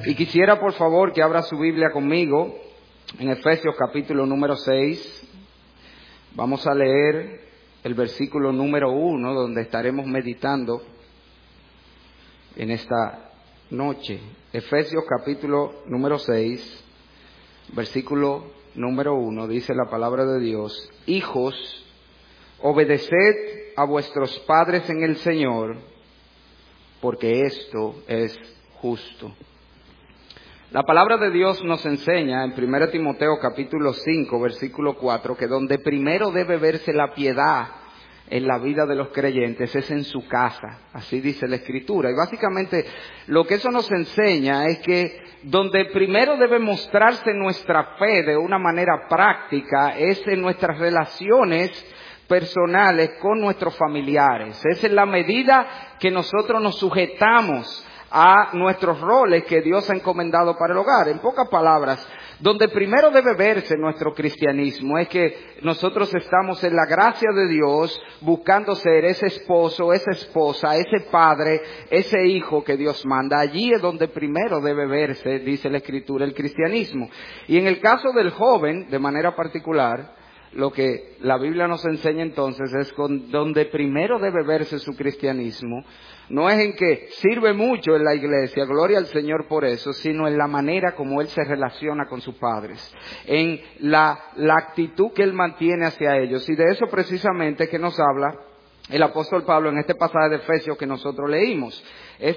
Y quisiera, por favor, que abra su Biblia conmigo en Efesios capítulo número 6. Vamos a leer el versículo número 1, donde estaremos meditando en esta noche. Efesios capítulo número 6, versículo número 1, dice la palabra de Dios: Hijos, obedeced a vuestros padres en el Señor, porque esto es justo. La palabra de Dios nos enseña en 1 Timoteo capítulo 5, versículo 4, que donde primero debe verse la piedad en la vida de los creyentes es en su casa. Así dice la Escritura. Y básicamente lo que eso nos enseña es que donde primero debe mostrarse nuestra fe de una manera práctica es en nuestras relaciones personales con nuestros familiares. Es en la medida que nosotros nos sujetamos a nuestros roles que Dios ha encomendado para el hogar. En pocas palabras, donde primero debe verse nuestro cristianismo es que nosotros estamos en la gracia de Dios buscando ser ese esposo, esa esposa, ese padre, ese hijo que Dios manda. Allí es donde primero debe verse, dice la Escritura, el cristianismo. Y en el caso del joven, de manera particular, lo que la Biblia nos enseña entonces es donde primero debe verse su cristianismo. No es en que sirve mucho en la iglesia, gloria al Señor por eso, sino en la manera como él se relaciona con sus padres, en la actitud que él mantiene hacia ellos. Y de eso precisamente que nos habla el apóstol Pablo en este pasaje de Efesios que nosotros leímos.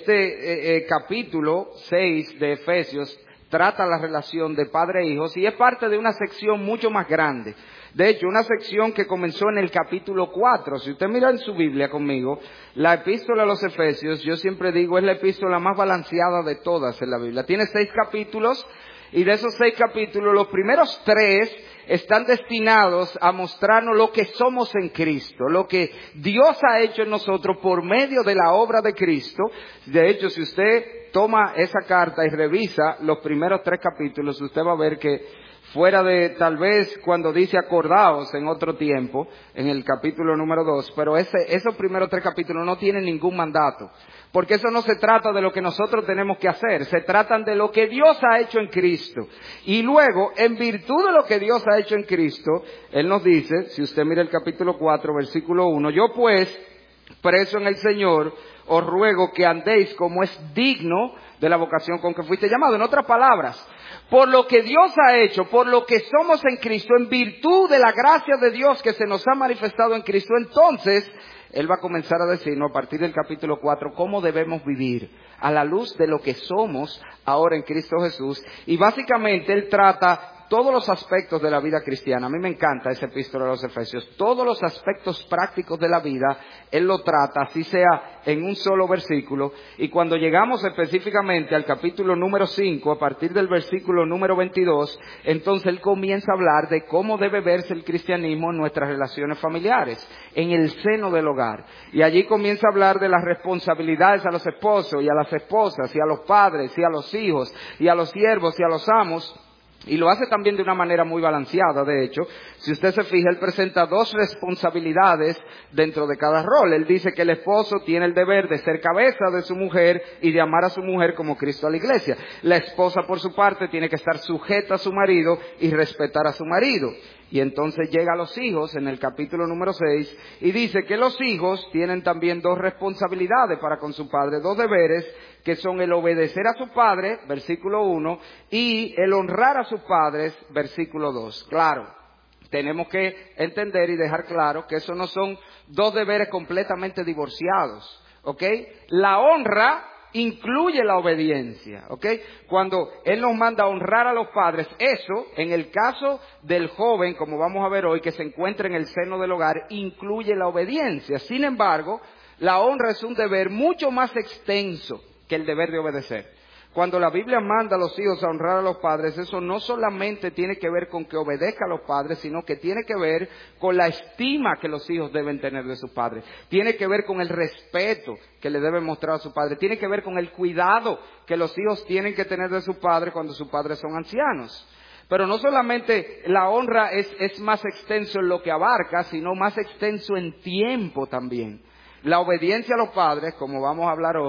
Este capítulo 6 de Efesios trata la relación de padre e hijos y es parte de una sección mucho más grande. De hecho, una sección que comenzó en el capítulo 4. Si usted mira en su Biblia conmigo, la epístola a los Efesios, yo siempre digo, es la epístola más balanceada de todas en la Biblia. Tiene 6 capítulos y de esos 6 capítulos, los primeros 3 están destinados a mostrarnos lo que somos en Cristo, lo que Dios ha hecho en nosotros por medio de la obra de Cristo. De hecho, si usted toma esa carta y revisa los primeros 3 capítulos, usted va a ver que fuera de tal vez cuando dice acordaos en otro tiempo, en el capítulo número 2, pero esos primeros 3 capítulos no tienen ningún mandato. Porque eso no se trata de lo que nosotros tenemos que hacer, se tratan de lo que Dios ha hecho en Cristo. Y luego, en virtud de lo que Dios ha hecho en Cristo, Él nos dice, si usted mira el capítulo 4, versículo 1, yo pues, preso en el Señor, os ruego que andéis como es digno de la vocación con que fuiste llamado. En otras palabras, por lo que Dios ha hecho, por lo que somos en Cristo, en virtud de la gracia de Dios que se nos ha manifestado en Cristo, entonces Él va a comenzar a decirnos a partir del capítulo 4 cómo debemos vivir a la luz de lo que somos ahora en Cristo Jesús. Y básicamente Él trata todos los aspectos de la vida cristiana. A mí me encanta esa epístola de los Efesios. Todos los aspectos prácticos de la vida, Él lo trata, así sea en un solo versículo. Y cuando llegamos específicamente al capítulo número 5, a partir del versículo número 22, entonces Él comienza a hablar de cómo debe verse el cristianismo en nuestras relaciones familiares, en el seno del hogar. Y allí comienza a hablar de las responsabilidades a los esposos y a las esposas y a los padres y a los hijos y a los siervos y a los amos. Y lo hace también de una manera muy balanceada, de hecho. Si usted se fija, Él presenta 2 responsabilidades dentro de cada rol. Él dice que el esposo tiene el deber de ser cabeza de su mujer y de amar a su mujer como Cristo a la iglesia. La esposa, por su parte, tiene que estar sujeta a su marido y respetar a su marido. Y entonces llega a los hijos en el capítulo número 6 y dice que los hijos tienen también 2 responsabilidades para con su padre, 2 deberes, que son el obedecer a su padre, versículo 1, y el honrar a sus padres, versículo 2. Claro, tenemos que entender y dejar claro que esos no son 2 deberes completamente divorciados, ¿ok? La honra incluye la obediencia, ¿ok? Cuando Él nos manda a honrar a los padres, eso, en el caso del joven, como vamos a ver hoy, que se encuentra en el seno del hogar, incluye la obediencia. Sin embargo, la honra es un deber mucho más extenso que el deber de obedecer. Cuando la Biblia manda a los hijos a honrar a los padres, eso no solamente tiene que ver con que obedezca a los padres, sino que tiene que ver con la estima que los hijos deben tener de sus padres. Tiene que ver con el respeto que le deben mostrar a su padre. Tiene que ver con el cuidado que los hijos tienen que tener de su padre cuando sus padres son ancianos. Pero no solamente la honra es más extenso en lo que abarca, sino más extenso en tiempo también. La obediencia a los padres, como vamos a hablar hoy,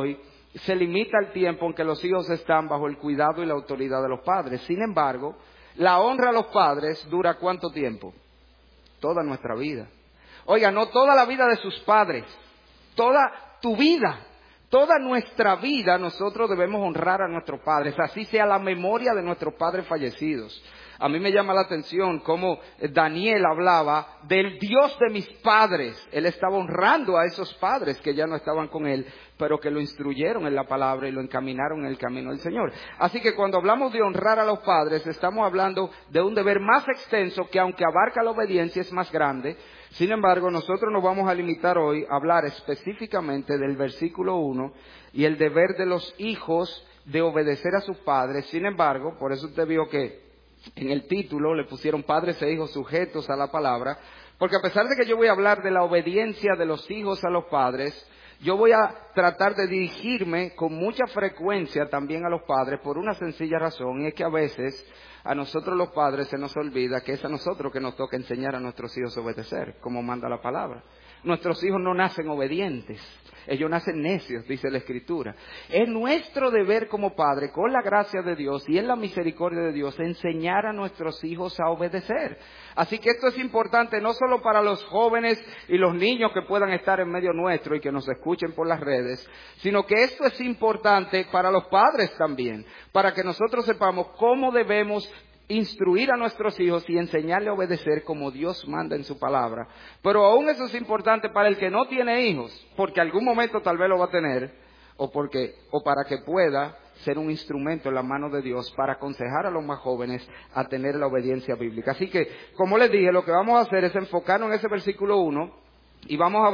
se limita el tiempo en que los hijos están bajo el cuidado y la autoridad de los padres. Sin embargo, la honra a los padres dura ¿cuánto tiempo? Toda nuestra vida. Oiga, no toda la vida de sus padres, toda tu vida. Toda nuestra vida nosotros debemos honrar a nuestros padres, así sea la memoria de nuestros padres fallecidos. A mí me llama la atención cómo Daniel hablaba del Dios de mis padres. Él estaba honrando a esos padres que ya no estaban con él, pero que lo instruyeron en la palabra y lo encaminaron en el camino del Señor. Así que cuando hablamos de honrar a los padres, estamos hablando de un deber más extenso que, aunque abarca la obediencia, es más grande. Sin embargo, nosotros nos vamos a limitar hoy a hablar específicamente del versículo 1 y el deber de los hijos de obedecer a sus padres. Sin embargo, por eso usted vio que en el título le pusieron padres e hijos sujetos a la palabra, porque a pesar de que yo voy a hablar de la obediencia de los hijos a los padres, yo voy a tratar de dirigirme con mucha frecuencia también a los padres por una sencilla razón, y es que a veces a nosotros los padres se nos olvida que es a nosotros que nos toca enseñar a nuestros hijos a obedecer, como manda la palabra. Nuestros hijos no nacen obedientes, ellos nacen necios, dice la Escritura. Es nuestro deber como padre, con la gracia de Dios y en la misericordia de Dios, enseñar a nuestros hijos a obedecer. Así que esto es importante no solo para los jóvenes y los niños que puedan estar en medio nuestro y que nos escuchen por las redes, sino que esto es importante para los padres también, para que nosotros sepamos cómo debemos instruir a nuestros hijos y enseñarle a obedecer como Dios manda en su palabra. Pero aún eso es importante para el que no tiene hijos, porque algún momento tal vez lo va a tener, o para que pueda ser un instrumento en la mano de Dios para aconsejar a los más jóvenes a tener la obediencia bíblica. Así que, como les dije, lo que vamos a hacer es enfocarnos en ese versículo 1 y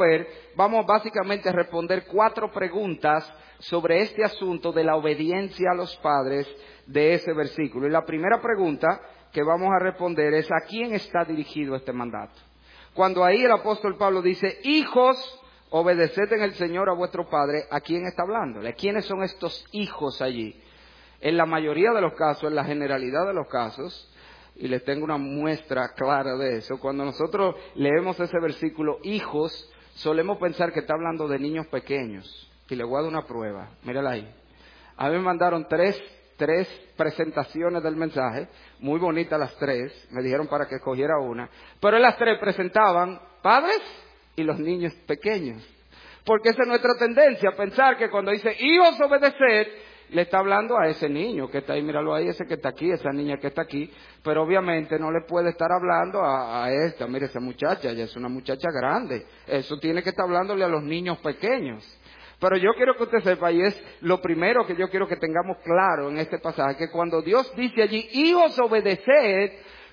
vamos básicamente a responder 4 preguntas sobre este asunto de la obediencia a los padres de ese versículo. Y la primera pregunta que vamos a responder es: ¿a quién está dirigido este mandato? Cuando ahí el apóstol Pablo dice: hijos, obedeced en el Señor a vuestro Padre, ¿a quién está hablando? ¿De quiénes son estos hijos allí? En la mayoría de los casos, en la generalidad de los casos, y les tengo una muestra clara de eso, cuando nosotros leemos ese versículo, hijos, solemos pensar que está hablando de niños pequeños. Y le voy a dar una prueba, mírala ahí. A mí me mandaron tres presentaciones del mensaje, muy bonitas las 3, me dijeron para que escogiera una, pero en las 3 presentaban padres y los niños pequeños, porque esa es nuestra tendencia, pensar que cuando dice hijos obedeced, le está hablando a ese niño que está ahí, míralo ahí, ese que está aquí, esa niña que está aquí, pero obviamente no le puede estar hablando a esta, mire esa muchacha, ella es una muchacha grande, eso tiene que estar hablándole a los niños pequeños. Pero yo quiero que usted sepa, y es lo primero que yo quiero que tengamos claro en este pasaje, que cuando Dios dice allí, hijos obedeced,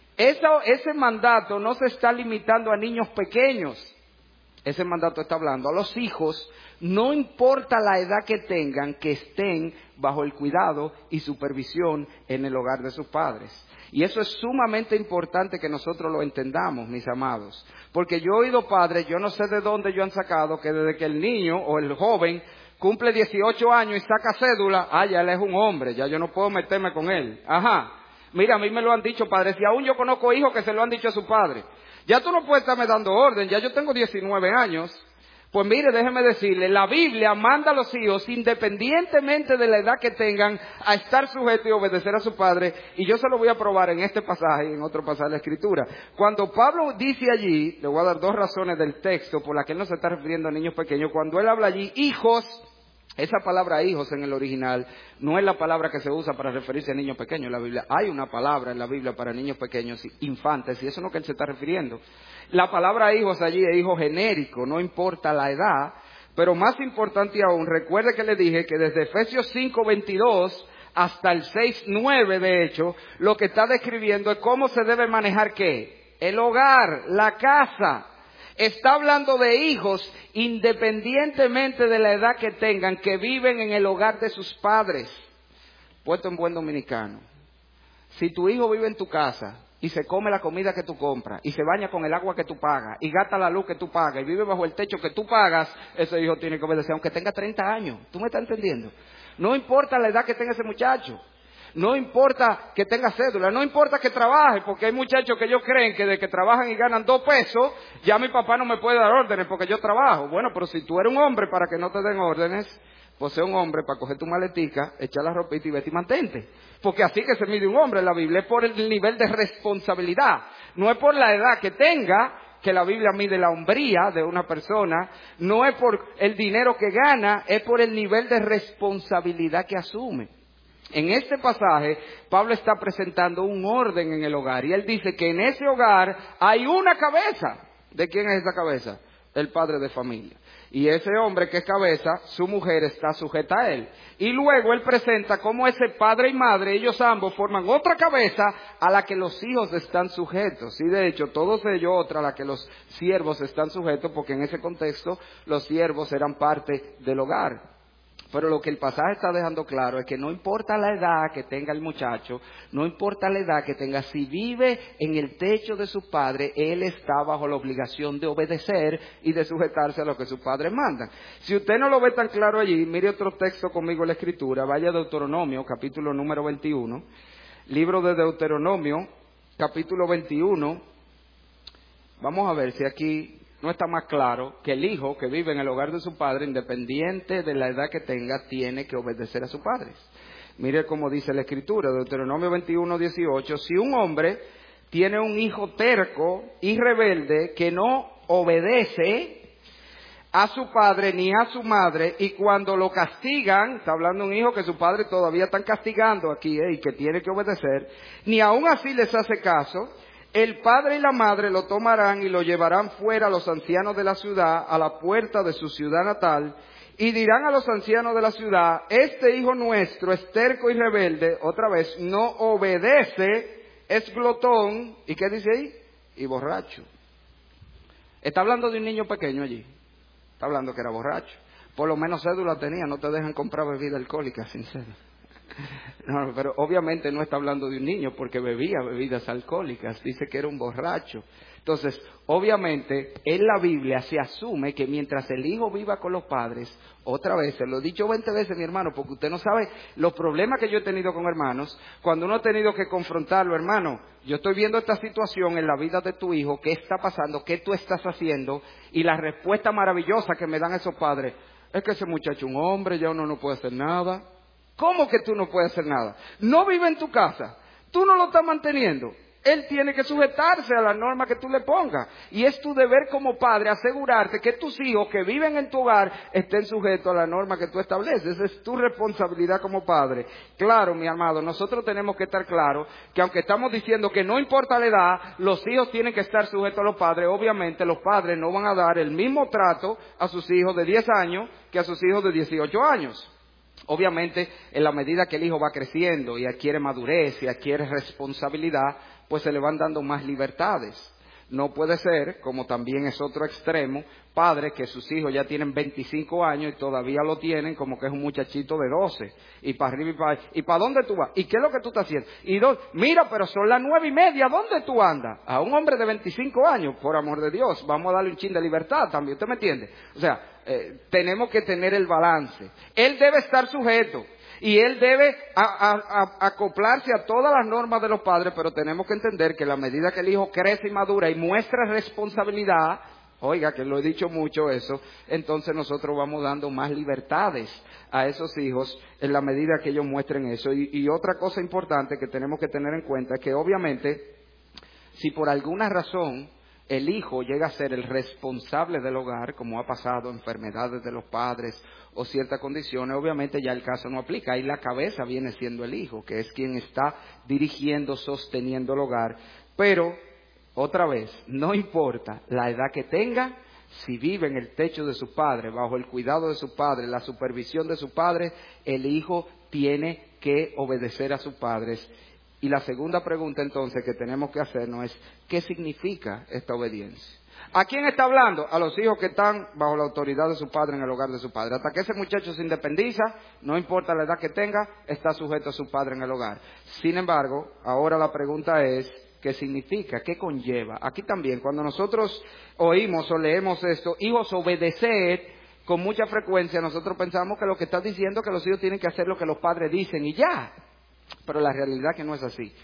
ese mandato no se está limitando a niños pequeños. Ese mandato está hablando a los hijos, no importa la edad que tengan, que estén bajo el cuidado y supervisión en el hogar de sus padres. Y eso es sumamente importante que nosotros lo entendamos, mis amados. Porque yo he oído padres, yo no sé de dónde ellos han sacado, que desde que el niño o el joven cumple 18 años y saca cédula, ya él es un hombre, ya yo no puedo meterme con él. Ajá, mira, a mí me lo han dicho padres, y aún yo conozco hijos que se lo han dicho a su padre. Ya tú no puedes estarme dando orden, ya yo tengo 19 años. Pues mire, déjeme decirle, la Biblia manda a los hijos, independientemente de la edad que tengan, a estar sujetos y obedecer a su padre, y yo se lo voy a probar en este pasaje y en otro pasaje de la Escritura. Cuando Pablo dice allí, le voy a dar 2 razones del texto por las que él no se está refiriendo a niños pequeños. Cuando él habla allí, hijos, esa palabra hijos en el original no es la palabra que se usa para referirse a niños pequeños en la Biblia. Hay una palabra en la Biblia para niños pequeños, infantes, y eso no es que él se está refiriendo. La palabra hijos allí es hijo genérico, no importa la edad, pero más importante aún, recuerde que le dije que desde Efesios 5:22 hasta el 6:9, de hecho, lo que está describiendo es cómo se debe manejar ¿qué? El hogar, la casa. Está hablando de hijos independientemente de la edad que tengan, que viven en el hogar de sus padres. Puesto en buen dominicano, si tu hijo vive en tu casa y se come la comida que tú compras, y se baña con el agua que tú pagas, y gasta la luz que tú pagas, y vive bajo el techo que tú pagas, ese hijo tiene que obedecer, aunque tenga 30 años. ¿Tú me estás entendiendo? No importa la edad que tenga ese muchacho. No importa que tenga cédula, no importa que trabaje, porque hay muchachos que ellos creen que de que trabajan y ganan 2 pesos, ya mi papá no me puede dar órdenes porque yo trabajo. Bueno, pero si tú eres un hombre para que no te den órdenes, pues sea un hombre para coger tu maletica, echar la ropita y vete y mantente. Porque así que se mide un hombre en la Biblia, es por el nivel de responsabilidad. No es por la edad que tenga, que la Biblia mide la hombría de una persona. No es por el dinero que gana, es por el nivel de responsabilidad que asume. En este pasaje, Pablo está presentando un orden en el hogar. Y él dice que en ese hogar hay una cabeza. ¿De quién es esa cabeza? El padre de familia. Y ese hombre que es cabeza, su mujer está sujeta a él. Y luego él presenta cómo ese padre y madre, ellos ambos forman otra cabeza a la que los hijos están sujetos. Y de hecho, todos ellos otra a la que los siervos están sujetos, porque en ese contexto los siervos eran parte del hogar. Pero lo que el pasaje está dejando claro es que no importa la edad que tenga el muchacho, no importa la edad que tenga, si vive en el techo de su padre, él está bajo la obligación de obedecer y de sujetarse a lo que sus padres mandan. Si usted no lo ve tan claro allí, mire otro texto conmigo en la Escritura, vaya a Deuteronomio, capítulo número 21, libro de Deuteronomio, capítulo 21, vamos a ver si aquí no está más claro que el hijo que vive en el hogar de su padre, independiente de la edad que tenga, tiene que obedecer a sus padres. Mire cómo dice la Escritura, Deuteronomio 21, 18, si un hombre tiene un hijo terco y rebelde que no obedece a su padre ni a su madre, y cuando lo castigan, está hablando un hijo que su padre todavía están castigando aquí, y que tiene que obedecer, ni aún así les hace caso, el padre y la madre lo tomarán y lo llevarán fuera a los ancianos de la ciudad, a la puerta de su ciudad natal, y dirán a los ancianos de la ciudad, este hijo nuestro es terco y rebelde, otra vez, no obedece, es glotón, ¿y qué dice ahí? Y borracho. Está hablando de un niño pequeño allí, está hablando que era borracho. Por lo menos cédula tenía, no te dejan comprar bebida alcohólica sin cédula. No, pero obviamente no está hablando de un niño porque bebía bebidas alcohólicas, dice que era un borracho. Entonces, obviamente, en la Biblia se asume que mientras el hijo viva con los padres, otra vez, se lo he dicho 20 veces, mi hermano, porque usted no sabe los problemas que yo he tenido con hermanos, cuando uno ha tenido que confrontarlo, hermano, yo estoy viendo esta situación en la vida de tu hijo, ¿qué está pasando? ¿Qué tú estás haciendo? Y la respuesta maravillosa que me dan esos padres, es que ese muchacho es un hombre, ya uno no puede hacer nada. ¿Cómo que tú no puedes hacer nada? No vive en tu casa, tú no lo estás manteniendo. Él tiene que sujetarse a la norma que tú le pongas. Y es tu deber como padre asegurarte que tus hijos que viven en tu hogar estén sujetos a la norma que tú estableces. Esa es tu responsabilidad como padre. Claro, mi amado, nosotros tenemos que estar claros que aunque estamos diciendo que no importa la edad, los hijos tienen que estar sujetos a los padres. Obviamente los padres no van a dar el mismo trato a sus hijos de 10 años que a sus hijos de 18 años. Obviamente, en la medida que el hijo va creciendo y adquiere madurez y adquiere responsabilidad, pues se le van dando más libertades. No puede ser, como también es otro extremo, padres que sus hijos ya tienen 25 años y todavía lo tienen como que es un muchachito de 12. Y para arriba y para dónde tú vas. ¿Y qué es lo que tú estás haciendo? Mira, pero son las 9:30, ¿dónde tú andas? A un hombre de 25 años, por amor de Dios, vamos a darle un chin de libertad también, ¿usted me entiende? O sea, tenemos que tener el balance. Él debe estar sujeto. Y él debe acoplarse a todas las normas de los padres, pero tenemos que entender que a la medida que el hijo crece y madura y muestra responsabilidad, oiga, que lo he dicho mucho eso, entonces nosotros vamos dando más libertades a esos hijos en la medida que ellos muestren eso. Y otra cosa importante que tenemos que tener en cuenta es que obviamente, si por alguna razón el hijo llega a ser el responsable del hogar, como ha pasado, enfermedades de los padres o ciertas condiciones, obviamente ya el caso no aplica. Ahí la cabeza viene siendo el hijo, que es quien está dirigiendo, sosteniendo el hogar. Pero, otra vez, no importa la edad que tenga, si vive en el techo de su padre, bajo el cuidado de su padre, la supervisión de su padre, el hijo tiene que obedecer a sus padres. Y la segunda pregunta entonces que tenemos que hacernos es, ¿qué significa esta obediencia? ¿A quién está hablando? A los hijos que están bajo la autoridad de su padre en el hogar de su padre. Hasta que ese muchacho se independiza, no importa la edad que tenga, está sujeto a su padre en el hogar. Sin embargo, ahora la pregunta es, ¿qué significa? ¿Qué conlleva? Aquí también, cuando nosotros oímos o leemos esto, hijos obedeced, con mucha frecuencia nosotros pensamos que lo que está diciendo es que los hijos tienen que hacer lo que los padres dicen y ya. Pero la realidad es que no es así.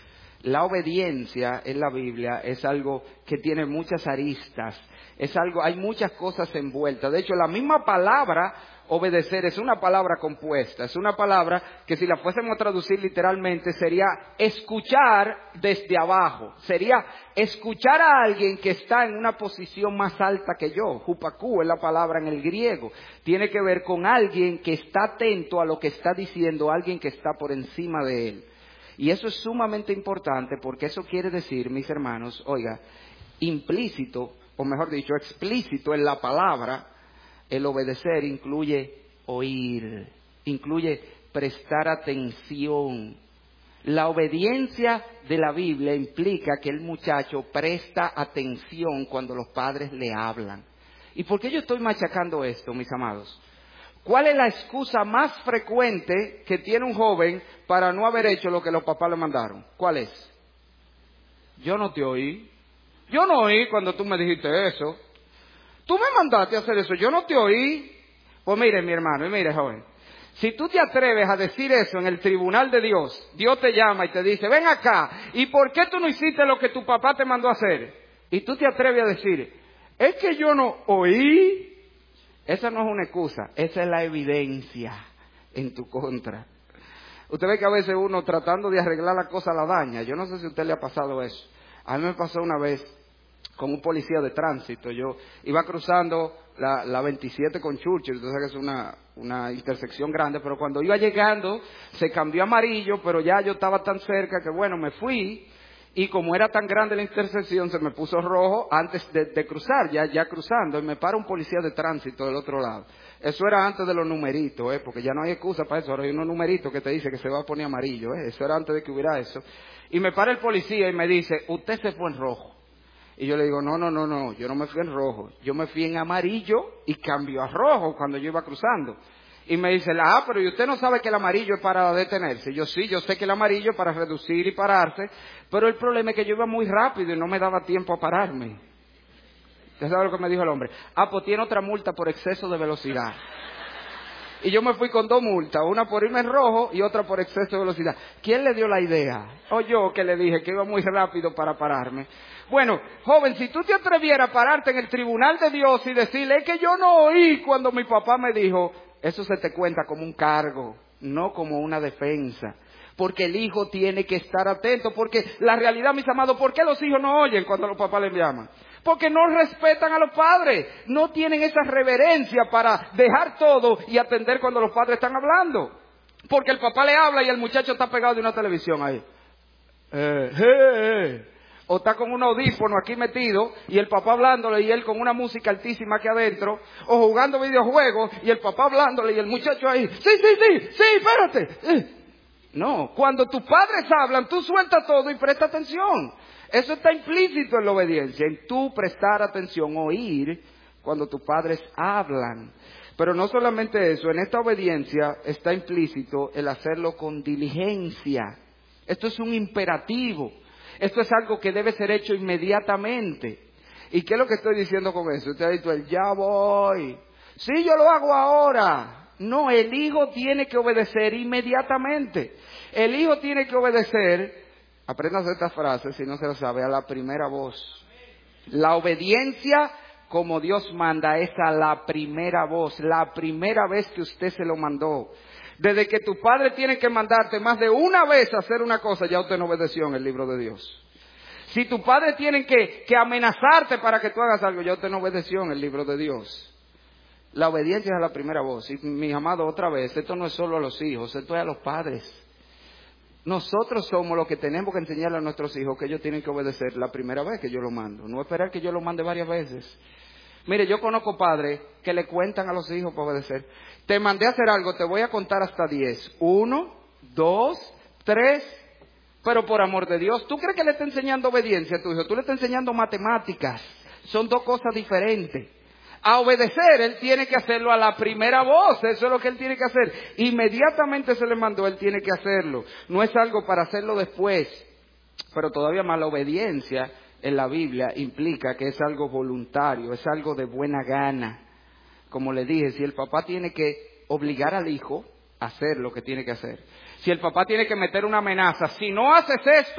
la obediencia en la Biblia es algo que tiene muchas aristas, hay muchas cosas envueltas. De hecho, la misma palabra obedecer es una palabra compuesta, es una palabra que si la fuésemos a traducir literalmente sería escuchar desde abajo, sería escuchar a alguien que está en una posición más alta que yo. Hupaku es la palabra en el griego, tiene que ver con alguien que está atento a lo que está diciendo, alguien que está por encima de él. Y eso es sumamente importante porque eso quiere decir, mis hermanos, oiga, implícito, o mejor dicho, explícito en la palabra, el obedecer incluye oír, incluye prestar atención. La obediencia de la Biblia implica que el muchacho presta atención cuando los padres le hablan. ¿Y por qué yo estoy machacando esto, mis amados? ¿Cuál es la excusa más frecuente que tiene un joven para no haber hecho lo que los papás le mandaron? ¿Cuál es? Yo no te oí. Yo no oí cuando tú me dijiste eso. Tú me mandaste a hacer eso, yo no te oí. Pues mire, mi hermano, y mire, joven, si tú te atreves a decir eso en el tribunal de Dios, Dios te llama y te dice, ven acá, ¿y por qué tú no hiciste lo que tu papá te mandó a hacer? Y tú te atreves a decir, es que yo no oí. Esa no es una excusa, esa es la evidencia en tu contra. Usted ve que a veces uno tratando de arreglar la cosa la daña. Yo no sé si a usted le ha pasado eso. A mí me pasó una vez con un policía de tránsito. Yo iba cruzando la 27 con Churchill, entonces que es una intersección grande, pero cuando iba llegando se cambió a amarillo, pero ya yo estaba tan cerca que bueno, me fui, y como era tan grande la intersección se me puso rojo antes de cruzar, ya cruzando, y me para un policía de tránsito del otro lado. Eso era antes de los numeritos, porque ya no hay excusa para eso, ahora hay unos numeritos que te dice que se va a poner amarillo, eso era antes de que hubiera eso. Y me para el policía y me dice, usted se fue en rojo. Y yo le digo, no, yo no me fui en rojo, yo me fui en amarillo y cambió a rojo cuando yo iba cruzando. Y me dice, pero ¿y usted no sabe que el amarillo es para detenerse? Yo sí, yo sé que el amarillo es para reducir y pararse, pero el problema es que yo iba muy rápido y no me daba tiempo a pararme. ¿Usted sabe lo que me dijo el hombre? Pues tiene otra multa por exceso de velocidad. Y yo me fui con 2 multas, una por irme en rojo y otra por exceso de velocidad. ¿Quién le dio la idea? O yo que le dije que iba muy rápido para pararme. Bueno, joven, si tú te atrevieras a pararte en el tribunal de Dios y decirle, es que yo no oí cuando mi papá me dijo, eso se te cuenta como un cargo, no como una defensa. Porque el hijo tiene que estar atento, porque la realidad, mis amados, ¿por qué los hijos no oyen cuando los papás les llaman? Porque no respetan a los padres, no tienen esa reverencia para dejar todo y atender cuando los padres están hablando. Porque el papá le habla y el muchacho está pegado de una televisión ahí. O está con un audífono aquí metido y el papá hablándole y él con una música altísima aquí adentro. O jugando videojuegos y el papá hablándole y el muchacho ahí. Sí, espérate. No, cuando tus padres hablan, tú sueltas todo y presta atención. Eso está implícito en la obediencia, en tú prestar atención, oír cuando tus padres hablan. Pero no solamente eso, en esta obediencia está implícito el hacerlo con diligencia. Esto es un imperativo. Esto es algo que debe ser hecho inmediatamente. ¿Y qué es lo que estoy diciendo con eso? Usted ha dicho, ya voy. Sí, yo lo hago ahora. No, el hijo tiene que obedecer inmediatamente. El hijo tiene que obedecer, apréndase esta frase si no se lo sabe, a la primera voz. La obediencia como Dios manda es a la primera voz, la primera vez que usted se lo mandó. Desde que tu padre tiene que mandarte más de una vez a hacer una cosa, ya usted no obedeció en el libro de Dios. Si tu padre tiene que amenazarte para que tú hagas algo, ya usted no obedeció en el libro de Dios. La obediencia es a la primera voz. Y mis amados, otra vez, esto no es solo a los hijos, esto es a los padres. Nosotros somos los que tenemos que enseñarle a nuestros hijos que ellos tienen que obedecer la primera vez que yo lo mando. No esperar que yo lo mande varias veces. Mire, yo conozco padres que le cuentan a los hijos para obedecer. Te mandé a hacer algo, te voy a contar hasta 10. 1, 2, 3. Pero por amor de Dios, ¿tú crees que le está enseñando obediencia a tu hijo? Tú le estás enseñando matemáticas. Son 2 cosas diferentes. A obedecer, él tiene que hacerlo a la primera voz, eso es lo que él tiene que hacer. Inmediatamente se le mandó, él tiene que hacerlo. No es algo para hacerlo después. Pero todavía más, la obediencia en la Biblia implica que es algo voluntario, es algo de buena gana. Como le dije, si el papá tiene que obligar al hijo a hacer lo que tiene que hacer. Si el papá tiene que meter una amenaza, si no haces esto,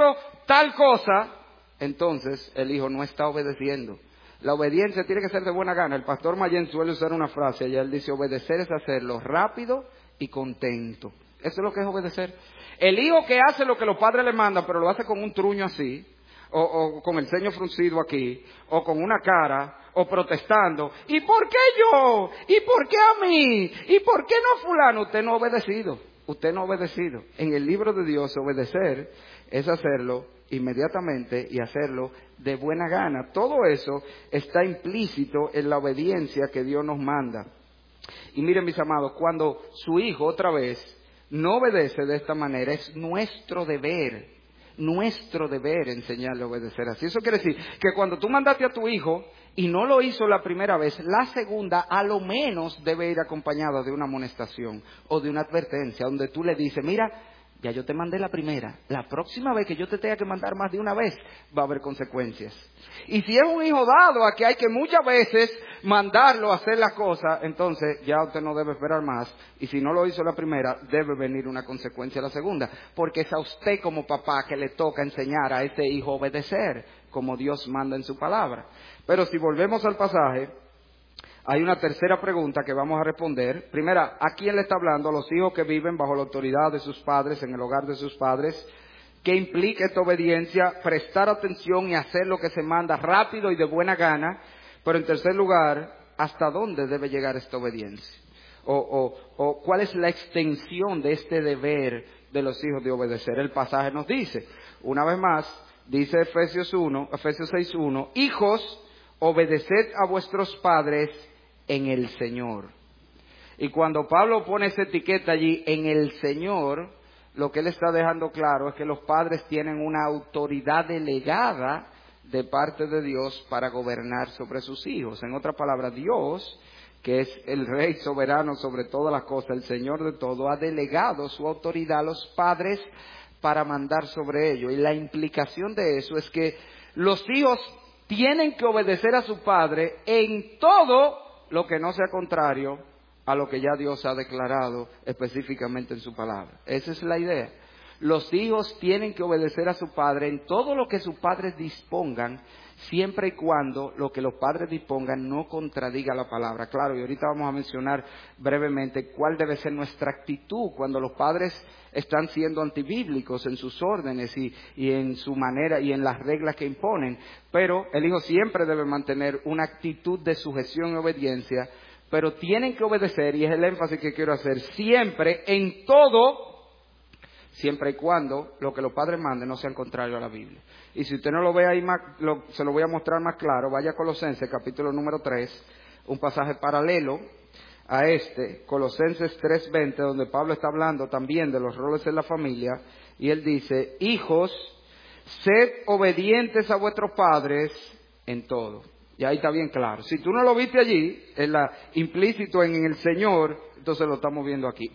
tal cosa, entonces el hijo no está obedeciendo. La obediencia tiene que ser de buena gana. El pastor Mayen suele usar una frase, y él dice, obedecer es hacerlo rápido y contento. Eso es lo que es obedecer. El hijo que hace lo que los padres le mandan, pero lo hace con un truño así, o con el ceño fruncido aquí, o con una cara, o protestando. ¿Y por qué yo? ¿Y por qué a mí? ¿Y por qué no fulano? Usted no ha obedecido. Usted no ha obedecido. En el libro de Dios, obedecer es hacerlo inmediatamente y hacerlo de buena gana. Todo eso está implícito en la obediencia que Dios nos manda. Y miren, mis amados, cuando su hijo otra vez no obedece de esta manera, es nuestro deber enseñarle a obedecer así. Eso quiere decir que cuando tú mandaste a tu hijo y no lo hizo la primera vez, la segunda a lo menos debe ir acompañada de una amonestación o de una advertencia donde tú le dices, mira, ya yo te mandé la primera, la próxima vez que yo te tenga que mandar más de una vez va a haber consecuencias. Y si es un hijo dado a que hay que muchas veces mandarlo a hacer las cosas, entonces ya usted no debe esperar más. Y si no lo hizo la primera, debe venir una consecuencia la segunda. Porque es a usted como papá que le toca enseñar a ese hijo a obedecer, como Dios manda en su palabra. Pero si volvemos al pasaje, hay una tercera pregunta que vamos a responder. Primera, ¿a quién le está hablando? A los hijos que viven bajo la autoridad de sus padres, en el hogar de sus padres. ¿Qué implica esta obediencia? Prestar atención y hacer lo que se manda rápido y de buena gana. Pero en tercer lugar, ¿hasta dónde debe llegar esta obediencia? O ¿cuál es la extensión de este deber de los hijos de obedecer? El pasaje nos dice, una vez más, dice Efesios 6:1, hijos, obedeced a vuestros padres en el Señor. Y cuando Pablo pone esa etiqueta allí, en el Señor, lo que él está dejando claro es que los padres tienen una autoridad delegada de parte de Dios para gobernar sobre sus hijos. En otras palabras, Dios, que es el Rey soberano sobre todas las cosas, el Señor de todo, ha delegado su autoridad a los padres para mandar sobre ellos. Y la implicación de eso es que los hijos tienen que obedecer a su padre en todo lo que no sea contrario a lo que ya Dios ha declarado específicamente en su palabra. Esa es la idea. Los hijos tienen que obedecer a su padre en todo lo que sus padres dispongan, siempre y cuando lo que los padres dispongan no contradiga la palabra. Claro, y ahorita vamos a mencionar brevemente cuál debe ser nuestra actitud cuando los padres están siendo antibíblicos en sus órdenes y en su manera y en las reglas que imponen. Pero el hijo siempre debe mantener una actitud de sujeción y obediencia, pero tienen que obedecer, y es el énfasis que quiero hacer, siempre, en todo, siempre y cuando lo que los padres manden no sea contrario a la Biblia. Y si usted no lo ve ahí, se lo voy a mostrar más claro. Vaya a Colosenses, capítulo número 3, un pasaje paralelo a este, Colosenses 3:20, donde Pablo está hablando también de los roles en la familia, y él dice, hijos, sed obedientes a vuestros padres en todo. Y ahí está bien claro. Si tú no lo viste allí, implícito en el Señor, entonces lo estamos viendo aquí.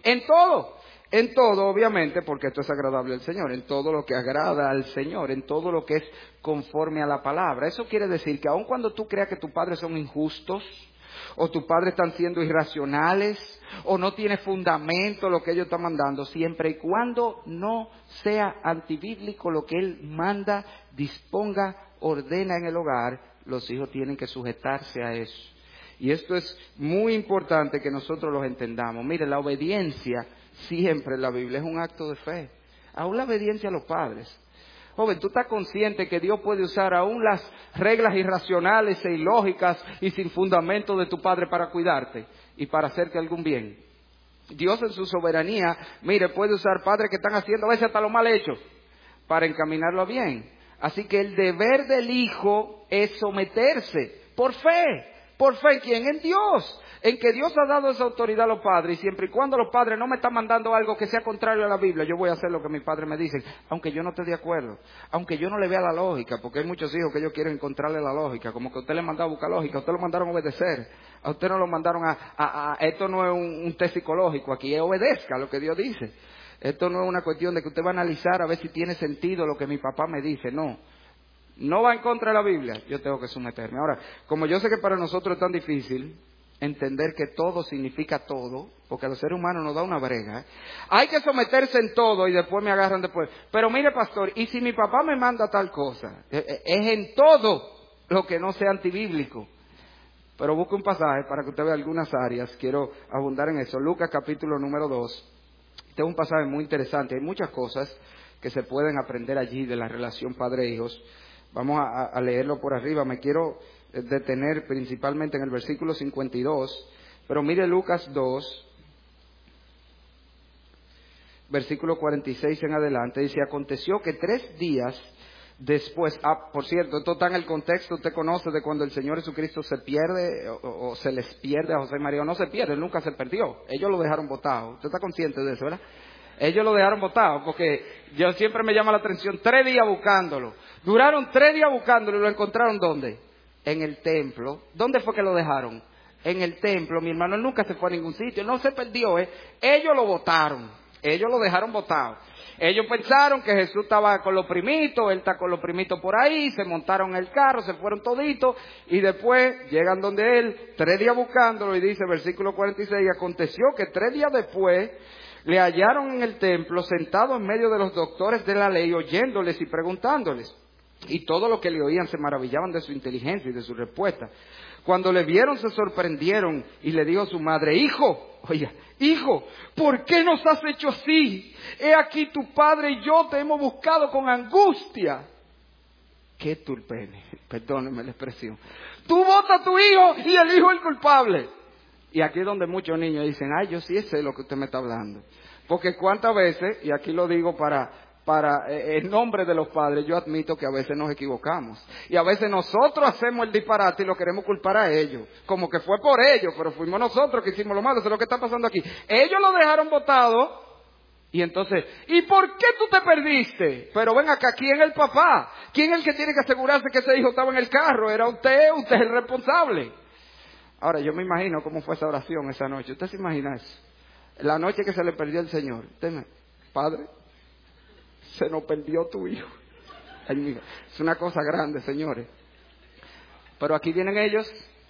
En todo, obviamente, porque esto es agradable al Señor, en todo lo que agrada al Señor, en todo lo que es conforme a la palabra. Eso quiere decir que aun cuando tú creas que tus padres son injustos, o tus padres están siendo irracionales, o no tiene fundamento lo que ellos están mandando, siempre y cuando no sea antibíblico lo que Él manda, disponga, ordena en el hogar, los hijos tienen que sujetarse a eso. Y esto es muy importante que nosotros los entendamos. Mire, la obediencia siempre en la Biblia es un acto de fe. Aún la obediencia a los padres. Joven, ¿tú estás consciente que Dios puede usar aún las reglas irracionales e ilógicas y sin fundamento de tu padre para cuidarte y para hacerte algún bien? Dios en su soberanía, mire, puede usar padres que están haciendo a veces hasta lo mal hecho para encaminarlo a bien. Así que el deber del hijo es someterse por fe. ¿Por fe en quién? En Dios. En que Dios ha dado esa autoridad a los padres, y siempre y cuando los padres no me están mandando algo que sea contrario a la Biblia, yo voy a hacer lo que mis padres me dicen, aunque yo no esté de acuerdo, aunque yo no le vea la lógica, porque hay muchos hijos que ellos quieren encontrarle la lógica, como que usted le mandó a buscar lógica, a usted lo mandaron a obedecer, a usted no lo mandaron esto no es un test psicológico, aquí es obedezca lo que Dios dice. Esto no es una cuestión de que usted va a analizar a ver si tiene sentido lo que mi papá me dice, no va en contra de la Biblia, yo tengo que someterme. Ahora, como yo sé que para nosotros es tan difícil entender que todo significa todo, porque a los seres humanos nos da una brega, ¿eh? Hay que someterse en todo y después me agarran después. Pero mire, pastor, ¿y si mi papá me manda tal cosa? Es en todo lo que no sea antibíblico. Pero busque un pasaje para que usted vea algunas áreas. Quiero abundar en eso. Lucas capítulo número 2. Este es un pasaje muy interesante. Hay muchas cosas que se pueden aprender allí de la relación padre-hijos. Vamos a leerlo por arriba. Me quiero detener principalmente en el versículo 52. Pero mire Lucas 2, versículo 46 en adelante. Dice, aconteció que 3 días después, por cierto, esto está en el contexto, usted conoce de cuando el Señor Jesucristo se pierde o se les pierde a José y María. No se pierde, él nunca se perdió. Ellos lo dejaron botado. Usted está consciente de eso, ¿verdad? Ellos lo dejaron botado porque yo siempre me llama la atención, 3 días buscándolo. Duraron 3 días buscándolo y lo encontraron ¿dónde? En el templo. ¿Dónde fue que lo dejaron? En el templo, mi hermano. Él nunca se fue a ningún sitio, no se perdió, ¿eh? Ellos lo botaron, ellos lo dejaron botado. Ellos pensaron que Jesús estaba con los primitos, él está con los primitos por ahí, se montaron en el carro, se fueron toditos y después llegan donde él, 3 días buscándolo y dice, versículo 46, aconteció que 3 días después le hallaron en el templo sentado en medio de los doctores de la ley, oyéndoles y preguntándoles. Y todo lo que le oían se maravillaban de su inteligencia y de su respuesta. Cuando le vieron se sorprendieron y le dijo a su madre, hijo, ¿por qué nos has hecho así? He aquí tu padre y yo te hemos buscado con angustia. Qué turpene, perdónenme la expresión. Tú botas a tu hijo y el hijo es el culpable. Y aquí es donde muchos niños dicen, ay, yo sí sé lo que usted me está hablando. Porque cuántas veces, y aquí lo digo en nombre de los padres, yo admito que a veces nos equivocamos. Y a veces nosotros hacemos el disparate y lo queremos culpar a ellos. Como que fue por ellos, pero fuimos nosotros que hicimos lo malo. Eso es lo que está pasando aquí. Ellos lo dejaron botado. Y entonces, ¿y por qué tú te perdiste? Pero ven acá, ¿quién es el papá? ¿Quién es el que tiene que asegurarse que ese hijo estaba en el carro? Era usted es el responsable. Ahora, yo me imagino cómo fue esa oración esa noche. ¿Usted se imagina eso? La noche que se le perdió el Señor. Padre, se nos perdió tu hijo. Ay, es una cosa grande, señores. Pero aquí vienen ellos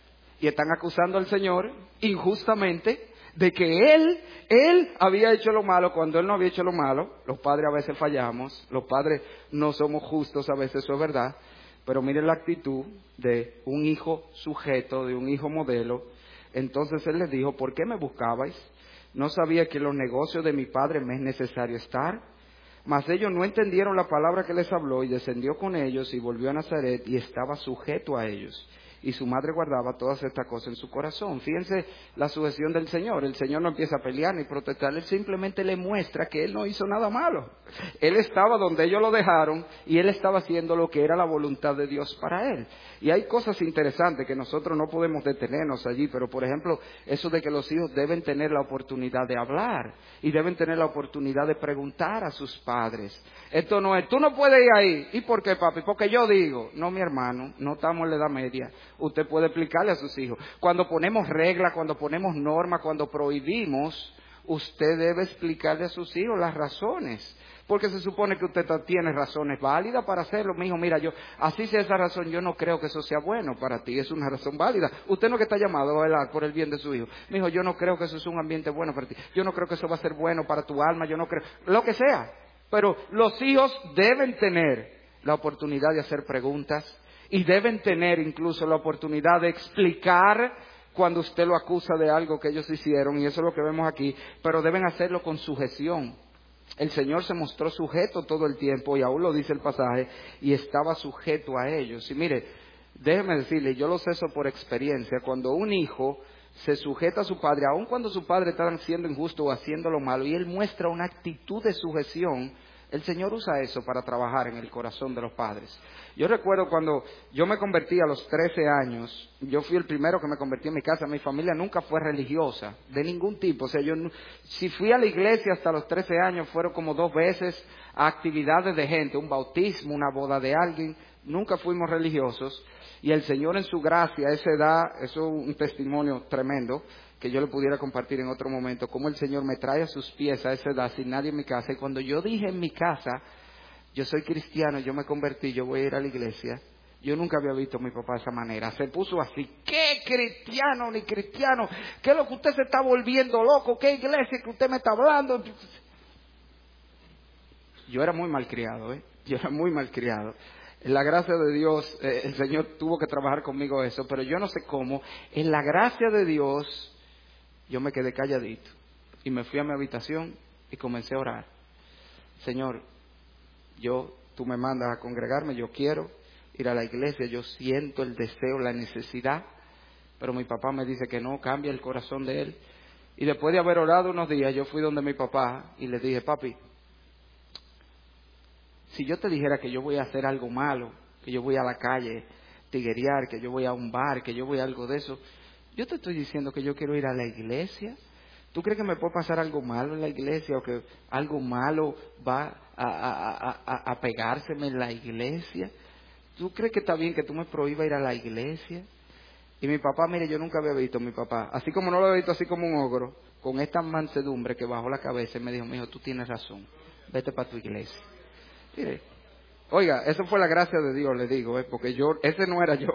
y están acusando al Señor injustamente de que Él había hecho lo malo cuando Él no había hecho lo malo. Los padres a veces fallamos, los padres no somos justos, a veces eso es verdad. Pero miren la actitud de un hijo sujeto, de un hijo modelo. Entonces Él les dijo, ¿por qué me buscabais? ¿No sabía que en los negocios de mi padre me es necesario estar? Mas ellos no entendieron la palabra que les habló y descendió con ellos y volvió a Nazaret y estaba sujeto a ellos. Y su madre guardaba todas estas cosas en su corazón. Fíjense la sujeción del Señor. El Señor no empieza a pelear ni protestar. Él simplemente le muestra que Él no hizo nada malo. Él estaba donde ellos lo dejaron y Él estaba haciendo lo que era la voluntad de Dios para Él. Y hay cosas interesantes que nosotros no podemos detenernos allí. Pero, por ejemplo, eso de que los hijos deben tener la oportunidad de hablar. Y deben tener la oportunidad de preguntar a sus padres. Esto no es, tú no puedes ir ahí. ¿Y por qué, papi? Porque yo digo, no, mi hermano, no estamos en la edad media. Usted puede explicarle a sus hijos. Cuando ponemos reglas, cuando ponemos normas, cuando prohibimos, usted debe explicarle a sus hijos las razones. Porque se supone que usted tiene razones válidas para hacerlo. Mi hijo, mira, así sea esa razón, yo no creo que eso sea bueno para ti. Es una razón válida. Usted no que está llamado a velar por el bien de su hijo. Mi hijo, yo no creo que eso es un ambiente bueno para ti. Yo no creo que eso va a ser bueno para tu alma. Yo no creo, lo que sea. Pero los hijos deben tener la oportunidad de hacer preguntas y deben tener incluso la oportunidad de explicar cuando usted lo acusa de algo que ellos hicieron, y eso es lo que vemos aquí, pero deben hacerlo con sujeción. El Señor se mostró sujeto todo el tiempo, y aún lo dice el pasaje, y estaba sujeto a ellos. Y mire, déjeme decirle, yo lo sé eso por experiencia, cuando un hijo se sujeta a su padre, aun cuando su padre está siendo injusto o haciendo lo malo, y él muestra una actitud de sujeción, el Señor usa eso para trabajar en el corazón de los padres. Yo recuerdo cuando yo me convertí a los 13 años, yo fui el primero que me convertí en mi casa. Mi familia nunca fue religiosa, de ningún tipo. O sea, si fui a la iglesia hasta los 13 años, fueron como 2 veces a actividades de gente, un bautismo, una boda de alguien. Nunca fuimos religiosos. Y el Señor en su gracia, a esa edad, eso es un testimonio tremendo, que yo le pudiera compartir en otro momento, cómo el Señor me trae a sus pies a esa edad sin nadie en mi casa. Y cuando yo dije en mi casa, yo soy cristiano, yo me convertí, yo voy a ir a la iglesia, Yo nunca había visto a mi papá de esa manera. Se puso así, ¿qué cristiano ni cristiano? ¿Qué es lo que usted se está volviendo loco? ¿Qué iglesia que usted me está hablando? Yo era muy malcriado, Yo era muy malcriado. En la gracia de Dios, el Señor tuvo que trabajar conmigo eso, pero yo no sé cómo. En la gracia de Dios, yo me quedé calladito y me fui a mi habitación y comencé a orar. Señor, tú me mandas a congregarme, yo quiero ir a la iglesia, yo siento el deseo, la necesidad, pero mi papá me dice que no, cambia el corazón de él. Y después de haber orado unos días, yo fui donde mi papá y le dije, papi, si yo te dijera que yo voy a hacer algo malo, que yo voy a la calle tiguerear, que yo voy a un bar, que yo voy a algo de eso, yo te estoy diciendo que yo quiero ir a la iglesia. ¿Tú crees que me puede pasar algo malo en la iglesia o que algo malo va a pegárseme en la iglesia? ¿Tú crees que está bien que tú me prohíbas ir a la iglesia? Y mi papá, mire, yo nunca había visto a mi papá, así como no lo había visto así como un ogro, con esta mansedumbre que bajó la cabeza y me dijo, mijo, tú tienes razón, vete para tu iglesia. Mire, oiga, eso fue la gracia de Dios, le digo, porque ese no era yo,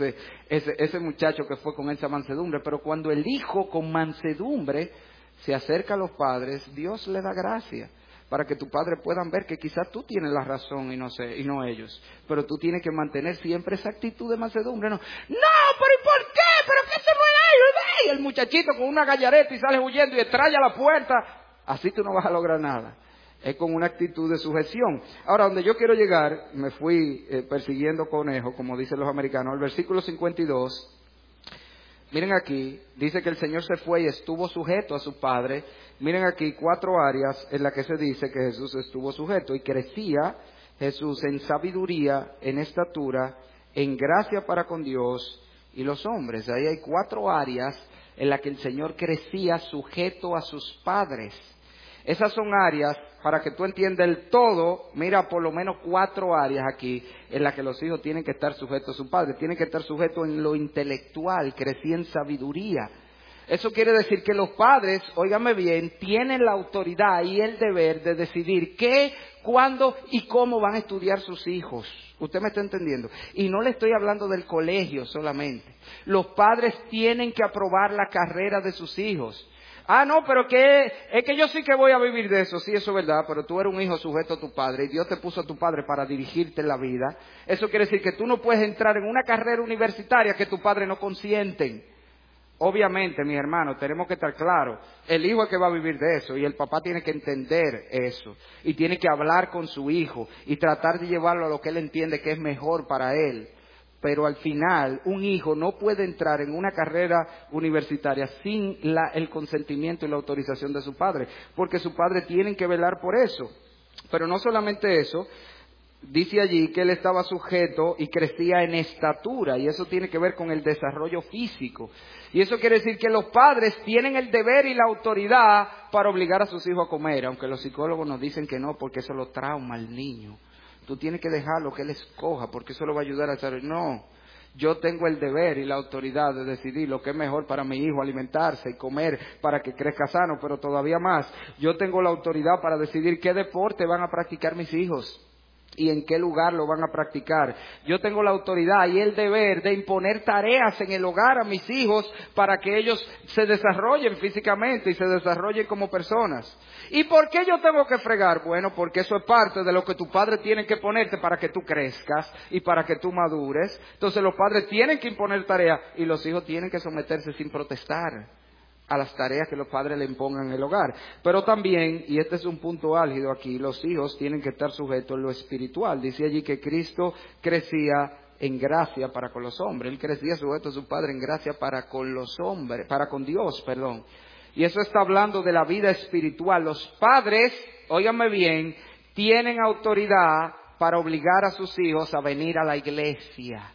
ese muchacho que fue con esa mansedumbre, pero cuando el hijo con mansedumbre se acerca a los padres, Dios le da gracia para que tus padres puedan ver que quizás tú tienes la razón y no ellos, pero tú tienes que mantener siempre esa actitud de mansedumbre. No, pero ¿y por qué? ¿Pero qué eso no es ellos? Y el muchachito con una gallareta y sale huyendo y estrella la puerta. Así tú no vas a lograr nada. Es con una actitud de sujeción. Ahora, donde yo quiero llegar, me fui persiguiendo conejo, como dicen los americanos. El versículo 52, miren aquí, dice que el Señor se fue y estuvo sujeto a su Padre. Miren aquí 4 áreas en las que se dice que Jesús estuvo sujeto. Y crecía Jesús en sabiduría, en estatura, en gracia para con Dios y los hombres. Ahí hay 4 áreas en las que el Señor crecía sujeto a sus padres. Esas son áreas, para que tú entiendas el todo, mira por lo menos 4 áreas aquí en las que los hijos tienen que estar sujetos a su padre. Tienen que estar sujetos en lo intelectual, crecí en sabiduría. Eso quiere decir que los padres, óigame bien, tienen la autoridad y el deber de decidir qué, cuándo y cómo van a estudiar sus hijos. ¿Usted me está entendiendo? Y no le estoy hablando del colegio solamente. Los padres tienen que aprobar la carrera de sus hijos. No, pero es que yo sí que voy a vivir de eso. Sí, eso es verdad, pero tú eres un hijo sujeto a tu padre y Dios te puso a tu padre para dirigirte en la vida. Eso quiere decir que tú no puedes entrar en una carrera universitaria que tu padre no consienten. Obviamente, mis hermanos, tenemos que estar claros. El hijo es que va a vivir de eso y el papá tiene que entender eso. Y tiene que hablar con su hijo y tratar de llevarlo a lo que él entiende que es mejor para él. Pero al final, un hijo no puede entrar en una carrera universitaria sin el consentimiento y la autorización de su padre, porque su padre tiene que velar por eso. Pero no solamente eso, dice allí que él estaba sujeto y crecía en estatura, y eso tiene que ver con el desarrollo físico. Y eso quiere decir que los padres tienen el deber y la autoridad para obligar a sus hijos a comer, aunque los psicólogos nos dicen que no, porque eso lo trauma al niño. Tú tienes que dejarlo que él escoja, porque eso lo va a ayudar a hacer. No, yo tengo el deber y la autoridad de decidir lo que es mejor para mi hijo, alimentarse y comer para que crezca sano, pero todavía más, yo tengo la autoridad para decidir qué deporte van a practicar mis hijos y en qué lugar lo van a practicar. Yo tengo la autoridad y el deber de imponer tareas en el hogar a mis hijos para que ellos se desarrollen físicamente y se desarrollen como personas. ¿Y por qué yo tengo que fregar? Bueno, porque eso es parte de lo que tu padre tiene que ponerte para que tú crezcas y para que tú madures. Entonces los padres tienen que imponer tareas y los hijos tienen que someterse sin protestar a las tareas que los padres le impongan en el hogar. Pero también, y este es un punto álgido aquí, los hijos tienen que estar sujetos en lo espiritual. Dice allí que Cristo crecía en gracia para con los hombres. Él crecía sujeto a su Padre en gracia para con los hombres, para con Dios, perdón. Y eso está hablando de la vida espiritual. Los padres, óiganme bien, tienen autoridad para obligar a sus hijos a venir a la iglesia.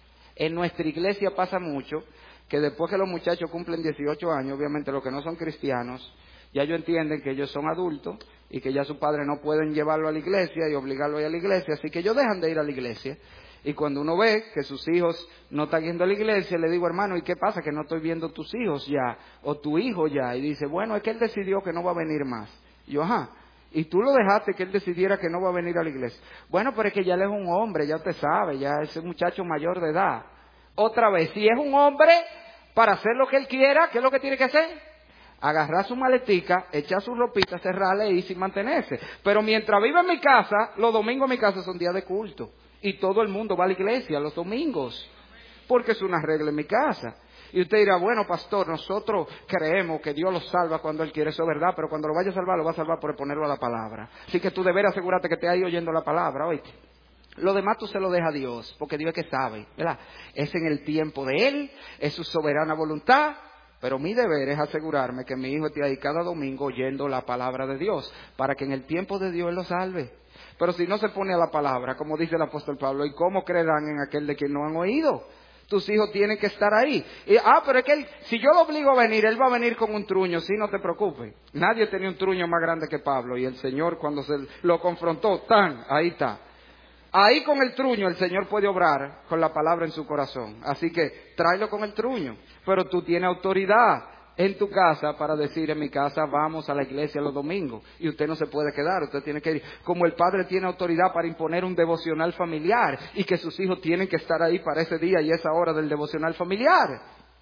En nuestra iglesia pasa mucho que después que los muchachos cumplen 18 años, obviamente los que no son cristianos, ya ellos entienden que ellos son adultos y que ya sus padres no pueden llevarlo a la iglesia y obligarlo a ir a la iglesia, así que ellos dejan de ir a la iglesia. Y cuando uno ve que sus hijos no están yendo a la iglesia, le digo, hermano, ¿y qué pasa? Que no estoy viendo tus hijos ya, o tu hijo ya. Y dice, bueno, es que él decidió que no va a venir más. Y yo, ajá. Y tú lo dejaste que él decidiera que no va a venir a la iglesia. Bueno, pero es que ya él es un hombre, ya usted sabe, ya es un muchacho mayor de edad. Otra vez, si es un hombre, para hacer lo que él quiera, ¿qué es lo que tiene que hacer? Agarrar su maletica, echar su ropita, cerrarle y sin mantenerse. Pero mientras vive en mi casa, los domingos en mi casa son días de culto. Y todo el mundo va a la iglesia los domingos. Porque es una regla en mi casa. Y usted dirá, bueno, pastor, nosotros creemos que Dios lo salva cuando Él quiere, eso es verdad, pero cuando lo vaya a salvar, lo va a salvar por ponerlo a la palabra. Así que tú deberás asegurarte que te ahí oyendo la palabra, oíste. Lo demás tú se lo dejas a Dios, porque Dios es que sabe, ¿verdad? Es en el tiempo de Él, es su soberana voluntad, pero mi deber es asegurarme que mi hijo esté ahí cada domingo oyendo la palabra de Dios, para que en el tiempo de Dios Él lo salve. Pero si no se pone a la palabra, como dice el apóstol Pablo, ¿y cómo creerán en aquel de quien no han oído? Tus hijos tienen que estar ahí. Pero es que si yo lo obligo a venir, él va a venir con un truño, sí, no te preocupes. Nadie tenía un truño más grande que Pablo, y el Señor cuando se lo confrontó, ahí está. Ahí con el truño el Señor puede obrar con la palabra en su corazón. Así que tráelo con el truño. Pero tú tienes autoridad en tu casa para decir, en mi casa vamos a la iglesia los domingos. Y usted no se puede quedar, usted tiene que ir. Como el padre tiene autoridad para imponer un devocional familiar y que sus hijos tienen que estar ahí para ese día y esa hora del devocional familiar.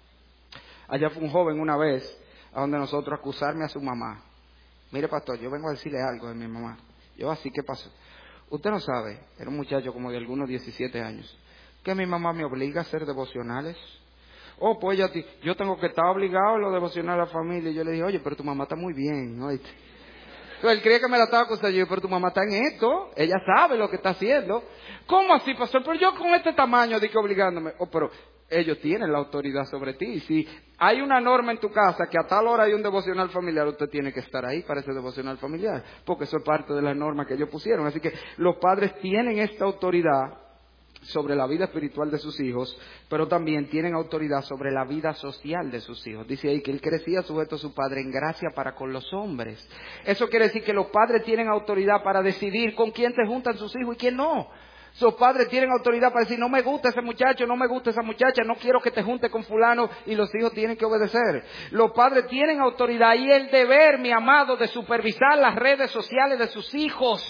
Allá fue un joven una vez a donde nosotros acusarme a su mamá. Mire, pastor, yo vengo a decirle algo de mi mamá. Yo, así, ¿qué pasó? Usted no sabe, era un muchacho como de algunos 17 años, que mi mamá me obliga a hacer devocionales. Oh, pues yo tengo que estar obligado a los devocionales a la familia. Y yo le dije, oye, pero tu mamá está muy bien, ¿no? Entonces, él creía que me la estaba acusando. Yo, pero tu mamá está en esto, ella sabe lo que está haciendo. ¿Cómo así, pastor? Pero yo con este tamaño de que obligándome. Oh, pero ellos tienen la autoridad sobre ti. Si hay una norma en tu casa que a tal hora hay un devocional familiar, usted tiene que estar ahí para ese devocional familiar, porque eso es parte de la norma que ellos pusieron. Así que los padres tienen esta autoridad sobre la vida espiritual de sus hijos, pero también tienen autoridad sobre la vida social de sus hijos. Dice ahí que él crecía sujeto a su padre en gracia para con los hombres. Eso quiere decir que los padres tienen autoridad para decidir con quién se juntan sus hijos y quién no. Sus padres tienen autoridad para decir, no me gusta ese muchacho, no me gusta esa muchacha, no quiero que te junte con fulano, y los hijos tienen que obedecer. Los padres tienen autoridad y el deber, mi amado, de supervisar las redes sociales de sus hijos.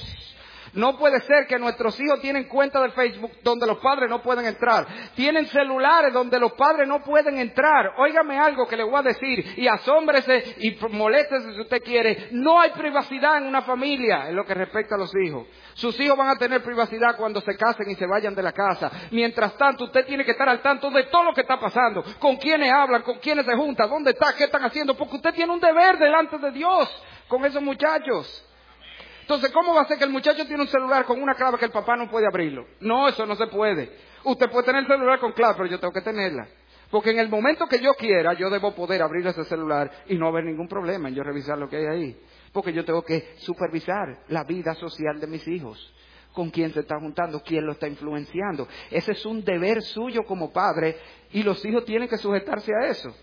No puede ser que nuestros hijos tienen cuenta de Facebook donde los padres no pueden entrar. Tienen celulares donde los padres no pueden entrar. Óigame algo que le voy a decir y asómbrese y moléstese si usted quiere. No hay privacidad en una familia en lo que respecta a los hijos. Sus hijos van a tener privacidad cuando se casen y se vayan de la casa. Mientras tanto, usted tiene que estar al tanto de todo lo que está pasando. Con quiénes hablan, con quiénes se juntan, dónde está, qué están haciendo. Porque usted tiene un deber delante de Dios con esos muchachos. Entonces, ¿cómo va a ser que el muchacho tiene un celular con una clave que el papá no puede abrirlo? No, eso no se puede. Usted puede tener el celular con clave, pero yo tengo que tenerla. Porque en el momento que yo quiera, yo debo poder abrir ese celular y no haber ningún problema en yo revisar lo que hay ahí. Porque yo tengo que supervisar la vida social de mis hijos. Con quién se está juntando, quién lo está influenciando. Ese es un deber suyo como padre y los hijos tienen que sujetarse a eso.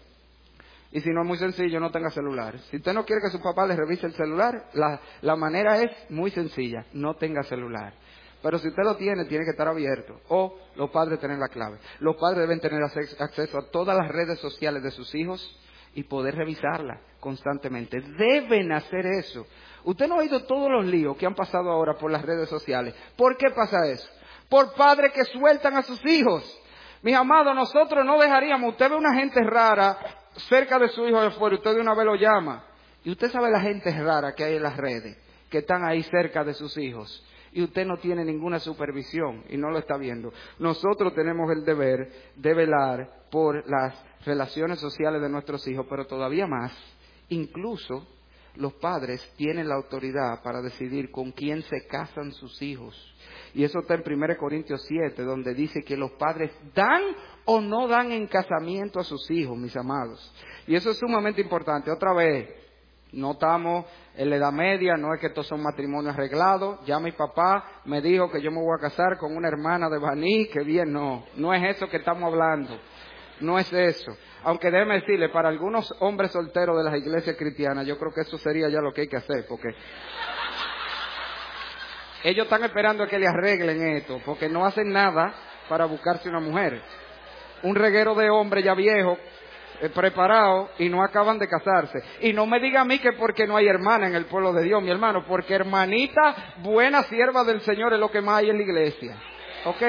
Y si no es muy sencillo, no tenga celular. Si usted no quiere que su papá le revise el celular, la manera es muy sencilla, no tenga celular. Pero si usted lo tiene, tiene que estar abierto. O los padres tienen la clave. Los padres deben tener acceso a todas las redes sociales de sus hijos y poder revisarlas constantemente. Deben hacer eso. Usted no ha oído todos los líos que han pasado ahora por las redes sociales. ¿Por qué pasa eso? Por padres que sueltan a sus hijos. Mis amados, nosotros no dejaríamos. Usted ve una gente rara cerca de su hijo de afuera, usted de una vez lo llama. Y usted sabe la gente rara que hay en las redes, que están ahí cerca de sus hijos. Y usted no tiene ninguna supervisión y no lo está viendo. Nosotros tenemos el deber de velar por las relaciones sociales de nuestros hijos, pero todavía más, incluso los padres tienen la autoridad para decidir con quién se casan sus hijos. Y eso está en 1 Corintios 7, donde dice que los padres dan o no dan en casamiento a sus hijos, mis amados. Y eso es sumamente importante. Otra vez, no estamos en la Edad Media, no es que estos son matrimonios arreglados. Ya mi papá me dijo que yo me voy a casar con una hermana de Baní, que bien, no es eso que estamos hablando. No es eso. Aunque déjeme decirle, para algunos hombres solteros de las iglesias cristianas, yo creo que eso sería ya lo que hay que hacer, porque ellos están esperando a que le arreglen esto, porque no hacen nada para buscarse una mujer. Un reguero de hombres ya viejos preparados y no acaban de casarse. Y no me diga a mí que porque no hay hermana en el pueblo de Dios, mi hermano, porque hermanita, buena sierva del Señor es lo que más hay en la iglesia. ¿Ok?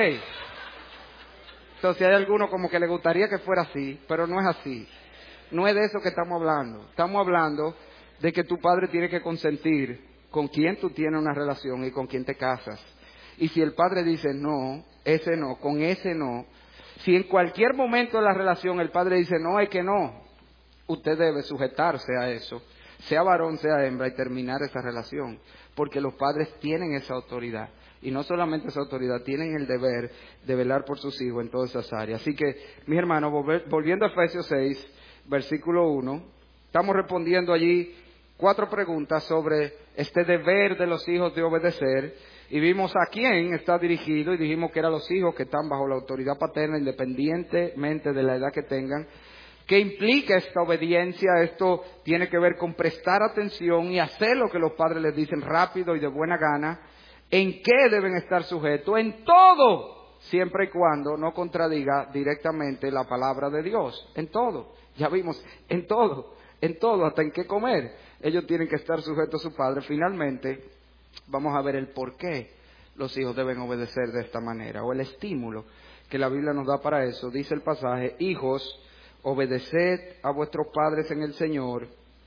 Entonces hay algunos como que le gustaría que fuera así, pero no es así. No es de eso que estamos hablando. Estamos hablando de que tu padre tiene que consentir con quién tú tienes una relación y con quién te casas. Y si el padre dice no, ese no, con ese no. Si en cualquier momento de la relación el padre dice no, es que no, usted debe sujetarse a eso, sea varón, sea hembra, y terminar esa relación. Porque los padres tienen esa autoridad. Y no solamente esa autoridad, tienen el deber de velar por sus hijos en todas esas áreas. Así que, mis hermanos, volviendo a Efesios 6, versículo 1, estamos respondiendo allí 4 preguntas sobre este deber de los hijos de obedecer. Y vimos a quién está dirigido y dijimos que eran los hijos que están bajo la autoridad paterna independientemente de la edad que tengan. ¿Qué implica esta obediencia? Esto tiene que ver con prestar atención y hacer lo que los padres les dicen rápido y de buena gana. ¿En qué deben estar sujetos? En todo, siempre y cuando no contradiga directamente la palabra de Dios. En todo, ya vimos, en todo, hasta en qué comer. Ellos tienen que estar sujetos a su padre. Finalmente, vamos a ver el por qué los hijos deben obedecer de esta manera, o el estímulo que la Biblia nos da para eso. Dice el pasaje: hijos, obedeced a vuestros padres en el Señor,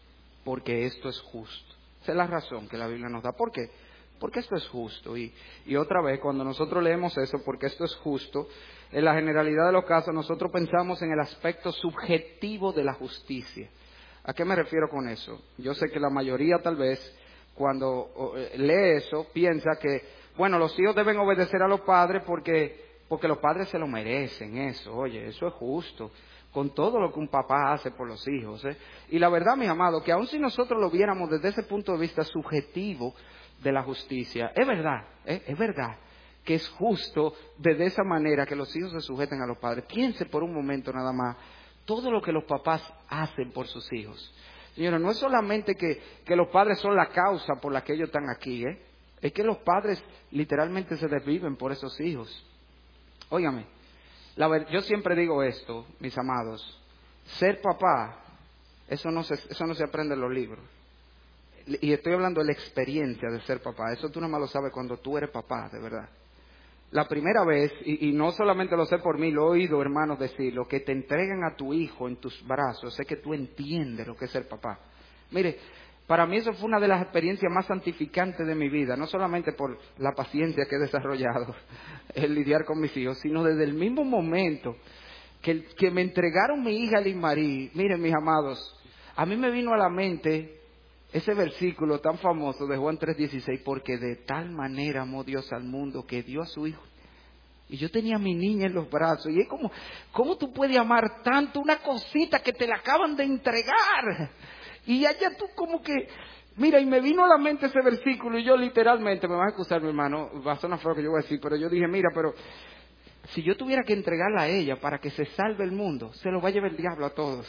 porque esto es justo. Esa es la razón que la Biblia nos da. ¿Por qué? Porque esto es justo. Y otra vez, cuando nosotros leemos eso, porque esto es justo, en la generalidad de los casos nosotros pensamos en el aspecto subjetivo de la justicia. ¿A qué me refiero con eso? Yo sé que la mayoría tal vez, cuando lee eso, piensa que, bueno, los hijos deben obedecer a los padres porque los padres se lo merecen eso. Oye, eso es justo, con todo lo que un papá hace por los hijos, ¿eh? Y la verdad, mis amados, que aun si nosotros lo viéramos desde ese punto de vista subjetivo de la justicia, es verdad que es justo desde esa manera que los hijos se sujeten a los padres. Piense por un momento nada más todo lo que los papás hacen por sus hijos. Señora, no es solamente que los padres son la causa por la que ellos están aquí, es que los padres literalmente se desviven por esos hijos. Óigame, yo siempre digo esto, mis amados: ser papá, eso no se aprende en los libros. Y estoy hablando de la experiencia de ser papá. Eso tú nada más lo sabes cuando tú eres papá, de verdad. La primera vez, y no solamente lo sé por mí, lo he oído hermanos decirlo, que te entregan a tu hijo en tus brazos, es que tú entiendes lo que es ser papá. Mire, para mí eso fue una de las experiencias más santificantes de mi vida, no solamente por la paciencia que he desarrollado, el lidiar con mis hijos, sino desde el mismo momento que me entregaron mi hija Liz Marie. Miren, mis amados, a mí me vino a la mente ese versículo tan famoso de Juan 3:16, porque de tal manera amó Dios al mundo que dio a su hijo. Y yo tenía a mi niña en los brazos, y es como, ¿cómo tú puedes amar tanto una cosita que te la acaban de entregar? Y allá tú como que, mira, y me vino a la mente ese versículo, y yo literalmente, me vas a excusar, mi hermano, va a sonar feo que yo voy a decir, pero yo dije, mira, pero si yo tuviera que entregarla a ella para que se salve el mundo, se lo va a llevar el diablo a todos.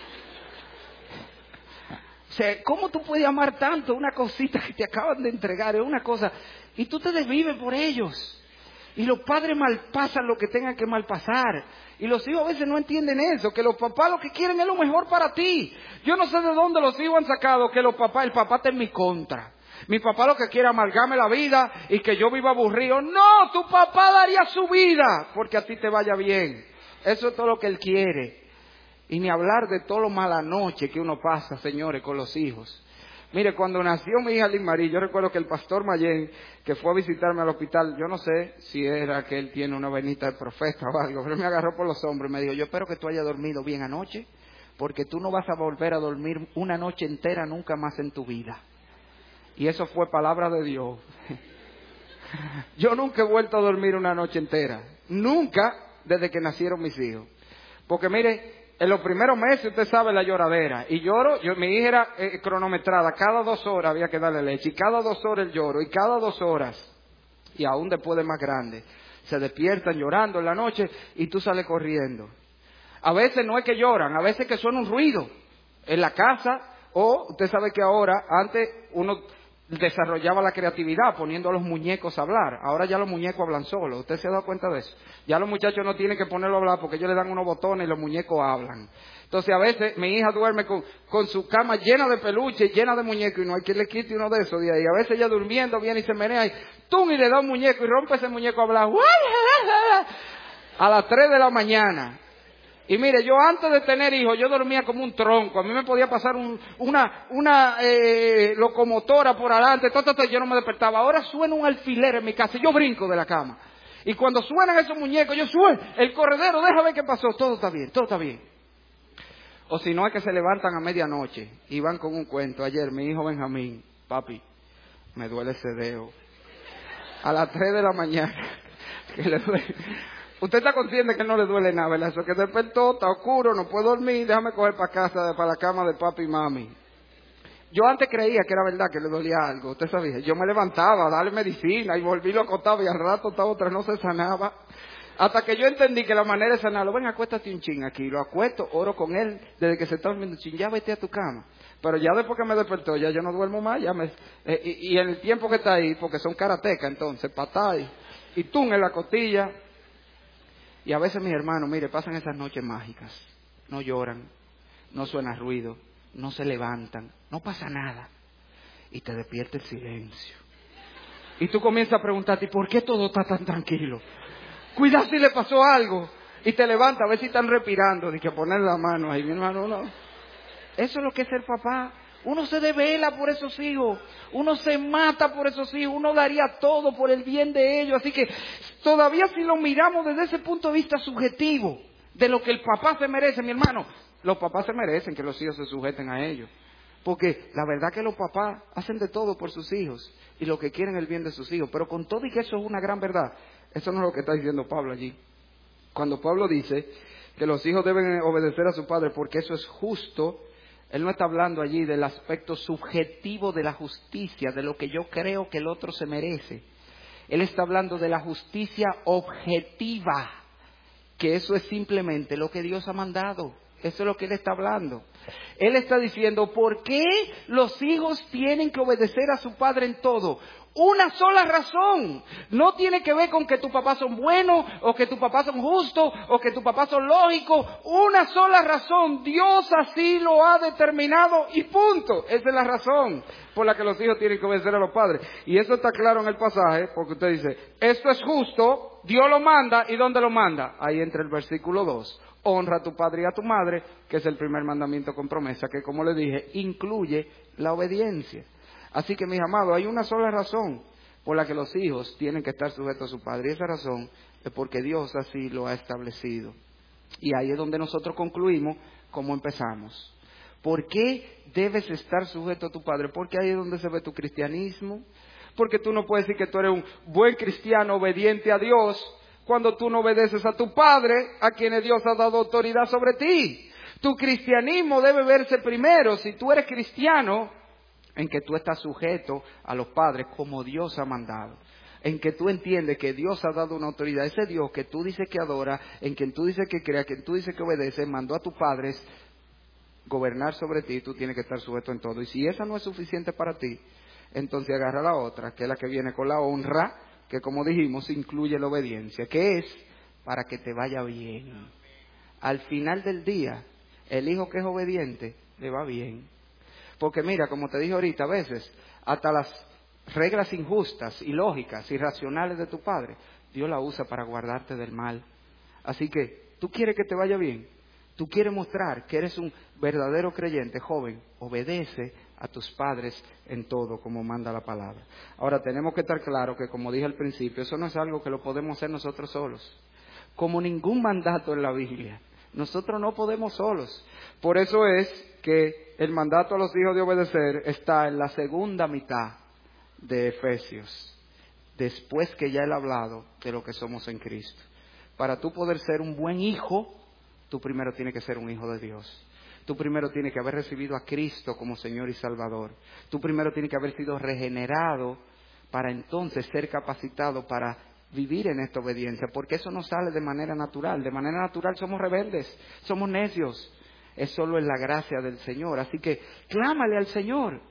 O sea, ¿cómo tú puedes amar tanto una cosita que te acaban de entregar? Es una cosa, y tú te desvives por ellos. Y los padres malpasan lo que tengan que malpasar. Y los hijos a veces no entienden eso, que los papás lo que quieren es lo mejor para ti. Yo no sé de dónde los hijos han sacado que el papá está en mi contra. Mi papá lo que quiere es amargarme la vida y que yo viva aburrido. No, tu papá daría su vida porque a ti te vaya bien. Eso es todo lo que él quiere. Y ni hablar de todo lo mala noche que uno pasa, señores, con los hijos. Mire, cuando nació mi hija Liz Marie, yo recuerdo que el pastor Mayén, que fue a visitarme al hospital, yo no sé si era que él tiene una venita de profeta o algo, pero él me agarró por los hombros y me dijo: yo espero que tú hayas dormido bien anoche, porque tú no vas a volver a dormir una noche entera nunca más en tu vida. Y eso fue palabra de Dios. Yo nunca he vuelto a dormir una noche entera, nunca desde que nacieron mis hijos. Porque mire, en los primeros meses usted sabe la lloradera. Y mi hija era cronometrada, cada 2 horas había que darle leche. Y cada 2 horas el lloro, y cada 2 horas. Y aún después de más grande, se despiertan llorando en la noche y tú sales corriendo. A veces no es que lloran, a veces que suena un ruido en la casa. O usted sabe que ahora, antes uno desarrollaba la creatividad poniendo a los muñecos a hablar. Ahora ya los muñecos hablan solos. ¿Usted se ha dado cuenta de eso? Ya los muchachos no tienen que ponerlo a hablar porque ellos le dan unos botones y los muñecos hablan. Entonces a veces mi hija duerme con su cama llena de peluche, llena de muñecos, y no hay quien le quite uno de esos de ahí. A veces ella durmiendo viene y se menea y ¡tum! Y le da un muñeco y rompe ese muñeco a hablar. A las 3 de la mañana. Y mire, yo antes de tener hijos, yo dormía como un tronco. A mí me podía pasar una locomotora por adelante, yo no me despertaba. Ahora suena un alfiler en mi casa y yo brinco de la cama. Y cuando suenan esos muñecos, yo sueno el corredero, deja ver qué pasó. Todo está bien, todo está bien. O si no, es que se levantan a medianoche y van con un cuento. Ayer mi hijo Benjamín, papi, me duele ese dedo. A las 3 de la mañana, que le duele. Usted está consciente que no le duele nada, ¿verdad? Eso que despertó, está oscuro, no puedo dormir, déjame coger para casa, para la cama de papi y mami. Yo antes creía que era verdad que le dolía algo, usted sabía. Yo me levantaba a darle medicina y volví, lo acostaba y al rato estaba otra, no se sanaba. Hasta que yo entendí que la manera de sanarlo, ven, acuéstate un chin aquí, lo acuesto, oro con él, desde que se está durmiendo un chin, ya vete a tu cama. Pero ya después que me despertó, ya yo no duermo más, y en el tiempo que está ahí, porque son karatecas entonces, patá y tum en la costilla. Y a veces mis hermanos, mire, pasan esas noches mágicas, no lloran, no suena ruido, no se levantan, no pasa nada, y te despierta el silencio. Y tú comienzas a preguntarte, ¿y por qué todo está tan tranquilo? Cuidado si le pasó algo. Y te levantas a ver si están respirando, ni que poner la mano ahí, mi hermano, no. Eso es lo que es ser papá. Uno se devela por esos hijos, uno se mata por esos hijos, uno daría todo por el bien de ellos. Así que todavía si lo miramos desde ese punto de vista subjetivo, de lo que el papá se merece, mi hermano, los papás se merecen que los hijos se sujeten a ellos. Porque la verdad que los papás hacen de todo por sus hijos y lo que quieren es el bien de sus hijos. Pero con todo y que eso es una gran verdad, eso no es lo que está diciendo Pablo allí. Cuando Pablo dice que los hijos deben obedecer a su padre porque eso es justo, él no está hablando allí del aspecto subjetivo de la justicia, de lo que yo creo que el otro se merece. Él está hablando de la justicia objetiva, que eso es simplemente lo que Dios ha mandado. Eso es lo que él está hablando. Él está diciendo, ¿por qué los hijos tienen que obedecer a su padre en todo? Una sola razón. No tiene que ver con que tus papás son buenos, o que tus papás son justos, o que tus papás son lógicos. Una sola razón. Dios así lo ha determinado y punto. Esa es la razón por la que los hijos tienen que obedecer a los padres. Y eso está claro en el pasaje, porque usted dice, esto es justo, Dios lo manda, ¿y dónde lo manda? Ahí entra el versículo 2. Honra a tu padre y a tu madre, que es el primer mandamiento con promesa, que como le dije, incluye la obediencia. Así que mis amados, hay una sola razón por la que los hijos tienen que estar sujetos a su padre, y esa razón es porque Dios así lo ha establecido. Y ahí es donde nosotros concluimos cómo empezamos. ¿Por qué debes estar sujeto a tu padre? Porque ahí es donde se ve tu cristianismo. Porque tú no puedes decir que tú eres un buen cristiano obediente a Dios cuando tú no obedeces a tu padre, a quienes Dios ha dado autoridad sobre ti. Tu cristianismo debe verse primero, si tú eres cristiano, en que tú estás sujeto a los padres como Dios ha mandado. En que tú entiendes que Dios ha dado una autoridad. Ese Dios que tú dices que adora, en quien tú dices que crea, quien tú dices que obedece, mandó a tus padres gobernar sobre ti, tú tienes que estar sujeto en todo. Y si esa no es suficiente para ti, entonces agarra la otra, que es la que viene con la honra, que como dijimos incluye la obediencia, que es para que te vaya bien. Al final del día, el hijo que es obediente le va bien. Porque mira, como te dije ahorita, a veces hasta las reglas injustas, ilógicas, irracionales de tu padre, Dios la usa para guardarte del mal. Así que, ¿tú quieres que te vaya bien? ¿Tú quieres mostrar que eres un verdadero creyente, joven? Obedece a tus padres en todo, como manda la palabra. Ahora, tenemos que estar claros que, como dije al principio, eso no es algo que lo podemos hacer nosotros solos. Como ningún mandato en la Biblia, nosotros no podemos solos. Por eso es que el mandato a los hijos de obedecer está en la segunda mitad de Efesios, después que ya él ha hablado de lo que somos en Cristo. Para tú poder ser un buen hijo, tú primero tienes que ser un hijo de Dios. Tú primero tienes que haber recibido a Cristo como Señor y Salvador. Tú primero tienes que haber sido regenerado para entonces ser capacitado para vivir en esta obediencia. Porque eso no sale de manera natural. De manera natural somos rebeldes, somos necios. Es solo en la gracia del Señor. Así que clámale al Señor.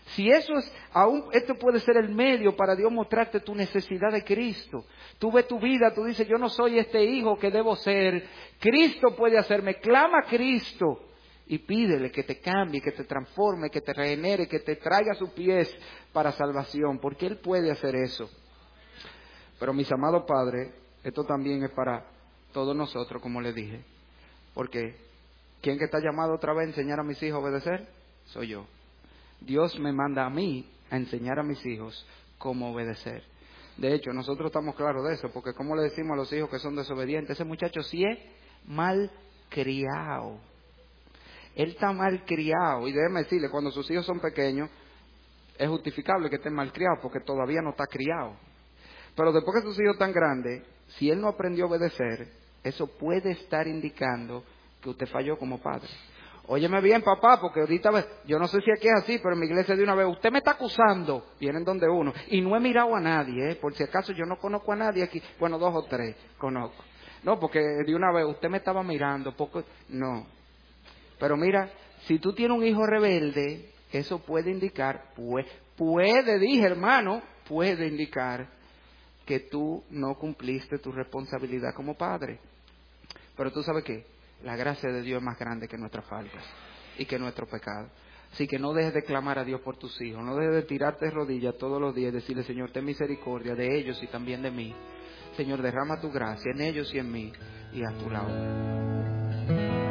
Si eso es, aún esto puede ser el medio para Dios mostrarte tu necesidad de Cristo. Tú ves tu vida, tú dices, yo no soy este hijo que debo ser. Cristo puede hacerme. Clama a Cristo y pídele que te cambie, que te transforme, que te regenere, que te traiga a sus pies para salvación, porque Él puede hacer eso. Pero mis amados padres, esto también es para todos nosotros, como les dije. Porque ¿quién que está llamado otra vez a enseñar a mis hijos a obedecer? Soy yo. Dios me manda a mí a enseñar a mis hijos cómo obedecer. De hecho, nosotros estamos claros de eso, porque como le decimos a los hijos que son desobedientes, ese muchacho sí es mal criado. Él está mal criado. Y déjeme decirle, cuando sus hijos son pequeños, es justificable que estén mal criados, porque todavía no está criado. Pero después que sus hijos están grandes, si él no aprendió a obedecer, eso puede estar indicando que usted falló como padre. Óyeme bien, papá, porque ahorita, yo no sé si aquí es así, pero en mi iglesia de una vez, usted me está acusando, vienen donde uno, y no he mirado a nadie, por si acaso yo no conozco a nadie aquí, bueno, 2 o 3 conozco. No, porque de una vez, usted me estaba mirando, poco, no. Pero mira, si tú tienes un hijo rebelde, eso puede indicar, dije hermano, puede indicar que tú no cumpliste tu responsabilidad como padre. Pero tú sabes qué, la gracia de Dios es más grande que nuestras faltas y que nuestro pecado. Así que no dejes de clamar a Dios por tus hijos, no dejes de tirarte de rodillas todos los días y decirle, Señor, ten misericordia de ellos y también de mí. Señor, derrama tu gracia en ellos y en mí y a tu lado.